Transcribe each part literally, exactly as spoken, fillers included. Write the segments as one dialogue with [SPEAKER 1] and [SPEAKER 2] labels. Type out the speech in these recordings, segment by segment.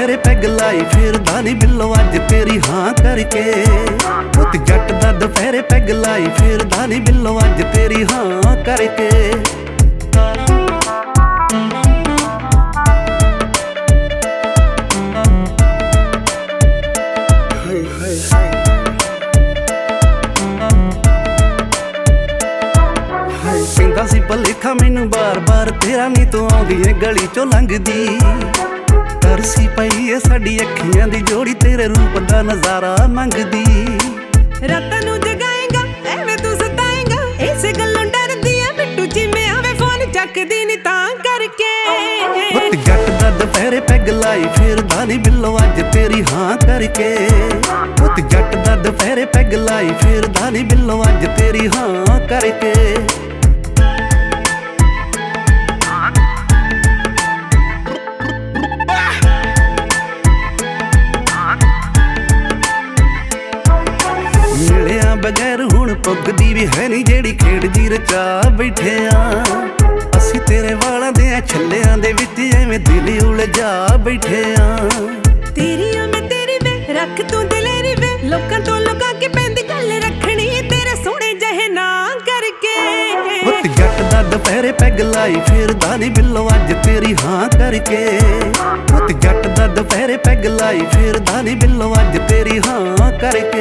[SPEAKER 1] ਦੁਪਹਿਰੇ ਪੈਗ ਲਾਈ ਫਿਰਦਾ ਨੀ ਬਿੱਲੋ ਅੱਜ ਤੇਰੀ ਹਾਂ ਕਰਕੇ। ਪੁੱਤ ਜੱਟ ਦਾ ਦੁਪਹਿਰੇ ਪੈਗ ਲਾਈ ਫਿਰਦਾ ਨੀ ਬਿੱਲੋ ਅੱਜ ਤੇਰੀ ਹਾਂ ਕਰਕੇ। ਪੈਂਦਾ ਸੀ ਭਲੇਖਾ ਮੈਨੂੰ ਬਾਰ ਬਾਰ ਤੇਰਾ ਨੀ ਤੂੰ ਆਉਂਦੀ ਏ ਗਲੀ ਚੋਂ ਲੰਘਦੀ। ਤਰਸੀ ਪਈ ਏ ਸਾਡੀ ਅੱਖੀਆਂ ਦੀ ਜੋੜੀ ਤੇਰੇ ਰੂਪ ਦਾ ਨਜ਼ਾਰਾ ਮੰਗਦੀ।
[SPEAKER 2] ਰਾਤਾਂ ਨੂੰ ਜਗਾਏਗਾ ਐਵੇਂ ਤੂੰ ਸਤਾਏਗਾ ਇਸੇ ਗੱਲੋਂ ਡਰਦੀ ਆ ਮਿੱਟੂ ਜਿਵੇਂ ਆਵੇ ਫੋਨ ਚੱਕਦੀ ਨੀ ਤਾਂ ਕਰਕੇ।
[SPEAKER 1] ਪੁੱਤ ਜੱਟ ਦਾ ਦੁਪਹਿਰੇ ਪੈਗ ਲਾਈ ਫਿਰਦਾ ਨੀ ਬਿੱਲੋ ਅੱਜ ਤੇਰੀ ਹਾਂ ਕਰਕੇ। ਪੁੱਤ ਜੱਟ ਦਾ ਦੁਪਹਿਰੇ ਪੈਗ ਲਾਈ ਫਿਰਦਾ ਨੀ ਬਿੱਲੋ ਅੱਜ ਤੇਰੀ ਹਾਂ ਕਰਕੇ। ਮਿਲਿਆ ਬਗੈਰ ਹੁਣ ਪੁੱਗਦੀ ਵੀ ਹੈ ਨੀ ਜਿਹੜੀ ਖੇਡ ਜੀ ਰਚਾ ਬੈਠੇ ਆ। ਅਸੀਂ ਤੇਰੇ ਵਾਲਾਂ ਦੇ ਛੱਲਿਆਂ ਦੇ ਵਿੱਚ ਐਵੇਂ ਦਿਲ ਉਲਝਾ ਬੈਠੇ ਆ।
[SPEAKER 2] ਤੇਰੀ ਆ ਮੈਂ ਤੇਰੀ ਵੇ ਰੱਖ ਤੂੰ ਦਲੇਰੀ ਵੇ ਲੋਕਾਂ ਤੋਂ ਲੁਕਾ ਕੇ ਪੈਂਦੀ ਗੱਲ ਰੱਖਣੀ ਤੇਰੇ ਸੋਹਣੇ ਜਿਹੇ ਨਾਂ ਕਰਕੇ।
[SPEAKER 1] ਪੁੱਤ ਜੱਟ ਦਾ ਦੁਪਹਿਰੇ ਪੈਗ ਲਾਈ ਫਿਰਦਾ ਨੀ ਬਿੱਲੋ ਅੱਜ ਤੇਰੀ ਹਾਂ ਕਰਕੇ। ਪੁੱਤ ਜੱਟ ਦਾ ਦੁਪਹਿਰੇ ਪੈਗ ਲਾਈ ਫਿਰਦਾ ਨੀ ਬਿੱਲੋ ਅੱਜ ਤੇਰੀ ਹਾਂ ਕਰਕੇ।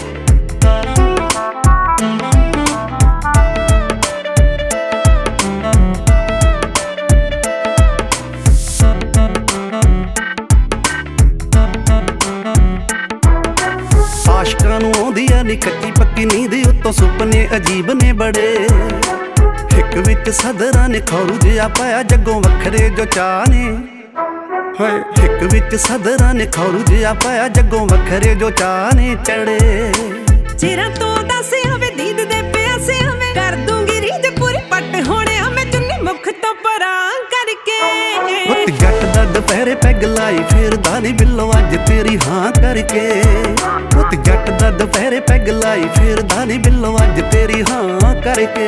[SPEAKER 1] ਆਸ਼ਕਾਂ ਨੂੰ ਆਉਂਦੀ ਆ ਨੀ ਕੱਚੀ ਪੱਕੀ ਨੀਂਦ ਉੱਤੋਂ ਸੁਪਨੇ ਅਜੀਬ ਨੇ ਬੜੇ। ਹਿੱਕ ਵਿੱਚ ਸਦਰਾਂ ਨੇ ਖੌਰੂ ਜਿਹਾ ਪਾਇਆ ਜੱਗੋਂ ਵੱਖਰੇ ਜੋ ਚਾਹ ਨੇ। ਹਾਏ ਹਿੱਕ ਵਿੱਚ ਸਦਰਾਂ ਨੇ ਖੌਰੂ ਜਿਹਾ ਪਾਇਆ ਜੱਗੋਂ ਵੱਖਰੇ ਜੋ ਚਾਹ ਨੇ ਚੜੇ।
[SPEAKER 2] ਚਿਰਾਂ ਤੋਂ ਦੱਸ ਆਵੇ ਦੀਦ ਦੇ ਪਿਆਸੇ ਆਵੇ ਕਰ ਦੂੰਗੀ ਰੀਝ ਪੂਰੀ ਪੱਟ ਹੋਣਿਆ ਮੈਂ ਚੁੰਨੀ ਮੁਖ ਤੋਂ ਪਰਾਂ ਕਰਕੇ।
[SPEAKER 1] ਪੁੱਤ ਜੱਟ ਦਾ ਦੁਪਹਿਰੇ ਪੈਗ ਲਾਈ ਫਿਰਦਾ ਨੀ ਬਿੱਲੋ ਅੱਜ ਤੇਰੀ ਹਾਂ ਕਰਕੇ। ਪੁੱਤ ਜੱਟ ਦਾ ਦੁਪਹਿਰੇ ਪੈਗ ਲਾਈ ਫਿਰਦਾ ਨੀ ਬਿੱਲੋ ਅੱਜ ਤੇਰੀ ਹਾਂ ਕਰਕੇ।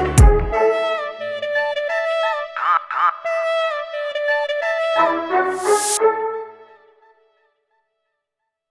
[SPEAKER 3] Huh?